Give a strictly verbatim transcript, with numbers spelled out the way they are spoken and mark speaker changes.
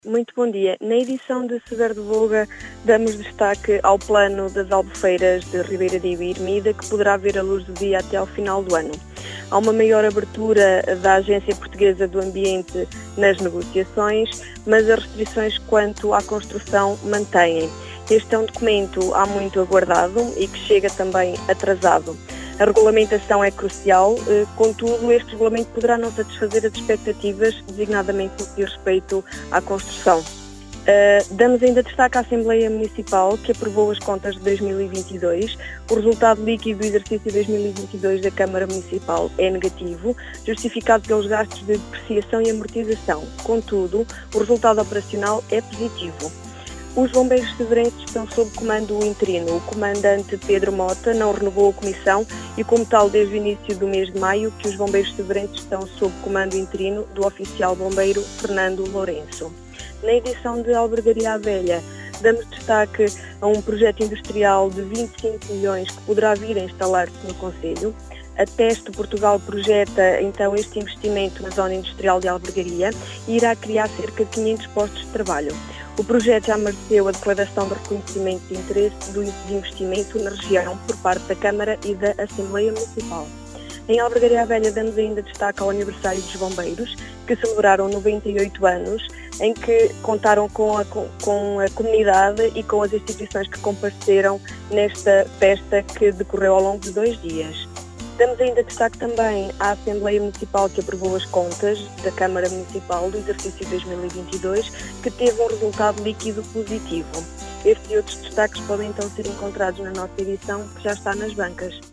Speaker 1: Muito bom dia. Na edição de Severo de Voga, damos destaque ao plano das Albufeiras de Ribeira de Iba e Ermida, que poderá ver a luz do dia até ao final do ano. Há uma maior abertura da Agência Portuguesa do Ambiente nas negociações, mas as restrições quanto à construção mantêm. Este é um documento há muito aguardado e que chega também atrasado. A regulamentação é crucial, contudo, este regulamento poderá não satisfazer as expectativas, designadamente no que diz respeito à construção. Uh, damos ainda destaque à Assembleia Municipal, que aprovou as contas de dois mil e vinte e dois. O resultado líquido do exercício dois mil e vinte e dois da Câmara Municipal é negativo, justificado pelos gastos de depreciação e amortização. Contudo, o resultado operacional é positivo. Os bombeiros severenses estão sob comando interino. O comandante Pedro Mota não renovou a comissão e, como tal, desde o início do mês de maio, que os bombeiros severenses estão sob comando interino do oficial bombeiro Fernando Lourenço. Na edição de Albergaria à Velha, damos destaque a um projeto industrial de vinte e cinco milhões que poderá vir a instalar-se no concelho. A Teste Portugal projeta então este investimento na zona industrial de Albergaria e irá criar cerca de quinhentos postos de trabalho. O projeto já mereceu a declaração de reconhecimento de interesse do investimento na região por parte da Câmara e da Assembleia Municipal. Em Albergaria à Velha damos ainda destaque ao aniversário dos bombeiros, que celebraram noventa e oito anos, em que contaram com a, com a comunidade e com as instituições que compareceram nesta festa que decorreu ao longo de dois dias. Damos ainda destaque também à Assembleia Municipal, que aprovou as contas da Câmara Municipal do exercício dois mil e vinte e dois, que teve um resultado líquido positivo. Estes e outros destaques podem então ser encontrados na nossa edição, que já está nas bancas.